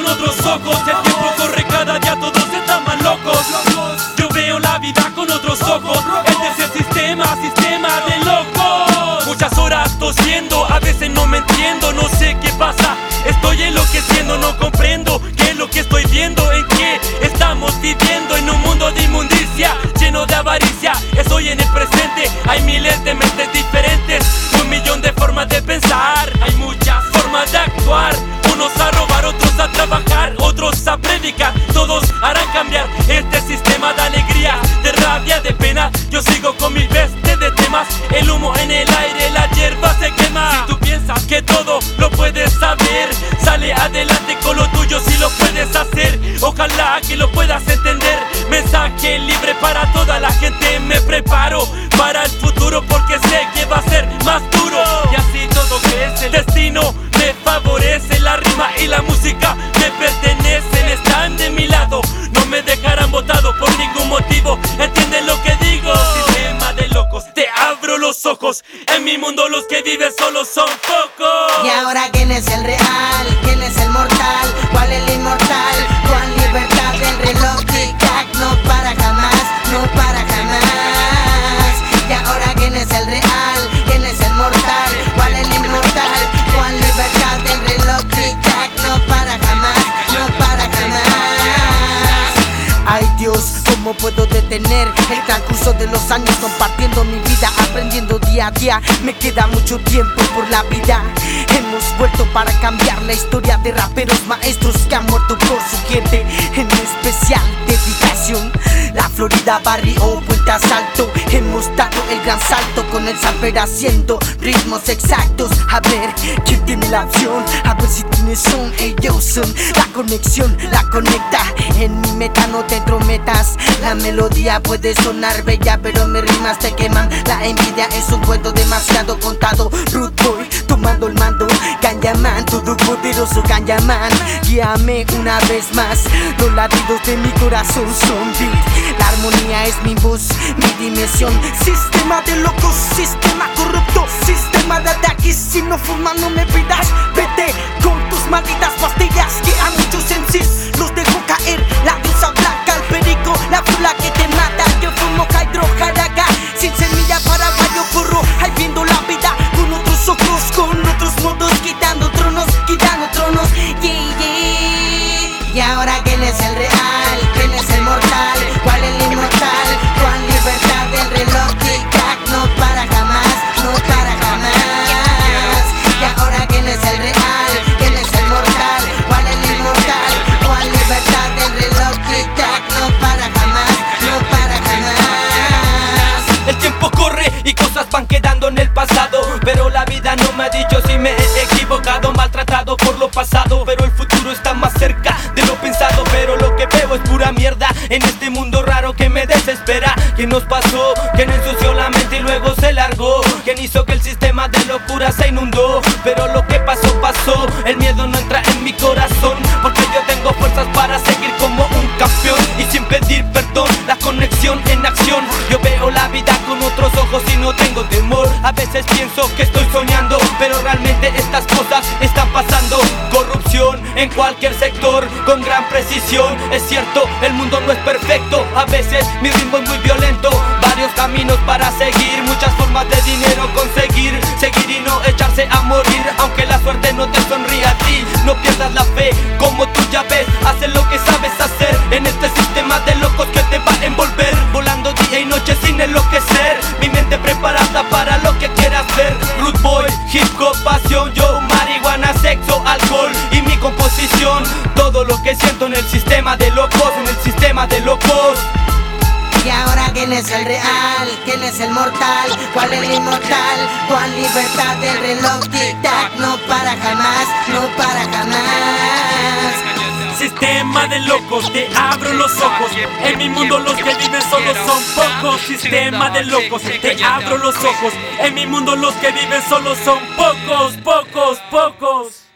otros ojos. El tiempo corre, cada día todos están más locos. Yo veo la vida con otros ojos. Este es el sistema de locos. Muchas horas tosiendo, a veces no me entiendo. No sé qué pasa, estoy enloqueciendo. No comprendo qué es lo que estoy viendo. En qué estamos viviendo, en un mundo de inmundicia, lleno de avaricia. Estoy en el presente, hay miles de mentes diferentes, 1.000.000 de formas de pensar. Hay muchas formas de actuar, unos a robar, otros a trabajar, otros a predicar. Todos harán cambiar este sistema de alegría, de rabia, de pena. Yo sigo con mi veste de temas, el humo en el aire, la hierba se quema. Si tú piensas que todo lo puedes saber, sale adelante con lo tuyo si lo puedes hacer. Ojalá que lo puedas entender. Mensaje libre para toda la gente. Me preparo para el futuro porque sé que va a ser más duro. Y así todo crece, el destino me favorece. La rima y la música me pertenecen, están de mi lado, no me dejarán botado por ningún motivo. ¿Entienden lo que digo? Sistema de locos, te abro los ojos. En mi mundo los que viven solo son pocos. Y ahora, ¿quién es el real? ¿Quién es el mortal? ¿Cuál es el inmortal? ¿Cuál libertad del reloj? Tic-tac, no para jamás, no para jamás. Y ahora, ¿quién es el real? ¿Quién es el mortal? ¿Cuál es el inmortal? ¿Cuál libertad del reloj? Tic-tac, no para jamás, no para jamás. Ay Dios, ¿cómo puedo detener el transcurso de los años compartiendo mi vida, aprendiendo día a día? Me queda mucho tiempo por la vida. Hemos vuelto para cambiar la historia de raperos maestros que han muerto por su gente. En especial dedicación, la Florida, barrio Puente Asalto. Hemos dado el gran salto con el saber haciendo ritmos exactos. A ver, ¿quién tiene la opción? A ver si tienes son, ellos son. La conexión la conecta. En mi meta no te entrometas. La melodía puede sonar bella, pero mis rimas te queman. La envidia es un cuento demasiado contado. Rude boy, tomando el mando. Ganyaman, todo poderoso Ganyaman. Guíame una vez más. Los latidos de mi corazón son beat. La armonía es mi voz, mi dimensión. Sistema de locos, sistema corrupto, sistema de ataques. Si no fumas no me pidas. Vete con tus malditas pastillas que a muchos MCs los dejo caer. La diosa blanca, el perico, la flula que te mata. Yo fumo hydrojaraga, sin semilla para gallo porro. Ahí viendo la vida con otros ojos, con otros modos, quitando tronos, yeah, yeah. Y ahora, ¿quién es el real? ¿Quién es el mortal? ¿Cuál es el inmortal? ¿Cuál libertad del reloj? Tic-tac, no para jamás, no para jamás. Y ahora, ¿quién es el real? ¿Quién es el mortal? ¿Cuál es el inmortal? ¿Cuál libertad del reloj? Tic-tac, no para jamás, no para jamás. El tiempo corre y cosas van quedando en el pasado, pero la vida no me ha dicho si me he equivocado, maltratado por lo pasado. Pero el futuro está más cerca de lo pensado, pero lo que veo es pura mierda en este mundo raro que me desespera. ¿Quién nos pasó? ¿Quién ensució la mente y luego se largó? ¿Quién hizo que el sistema de locura se inundó? Pero lo que pasó, pasó. El miedo no entra en mi corazón, porque yo tengo fuerzas para seguir como un campeón y sin pedir perdón. La conexión en acción. Yo veo la vida con otros ojos y no tengo temor. A veces pienso que estoy soñando, pero realmente estas cosas están pasando. Corrupción en cualquier sector, con gran precisión. Es cierto, el mundo no es perfecto. A veces mi ritmo es muy violento. Varios caminos para seguir, muchas formas de dinero conseguir. Seguir y no echarse a morir, aunque la suerte no te sonríe a ti. No pierdas la fe, como tú ya ves. Haz lo que sabes hacer en este sistema de locos que te va a envolver. Volando día y noche sin enloquecer. Mi mente preparada para lo que quieras ver. Rude boy, hip hop, pasión. Yo, marihuana, sexo, alcohol y mi composición. Todo lo que siento en el sistema de locos, en el sistema de locos. Y ahora, ¿quién es el real? ¿Quién es el mortal? ¿Cuál es el inmortal? ¿Cuál libertad del reloj? Tic-tac, no para jamás, no para jamás. Sistema de locos, te abro los ojos. En mi mundo los que viven solo son pocos. Sistema de locos, te abro los ojos. En mi mundo los que viven solo son pocos, pocos, pocos.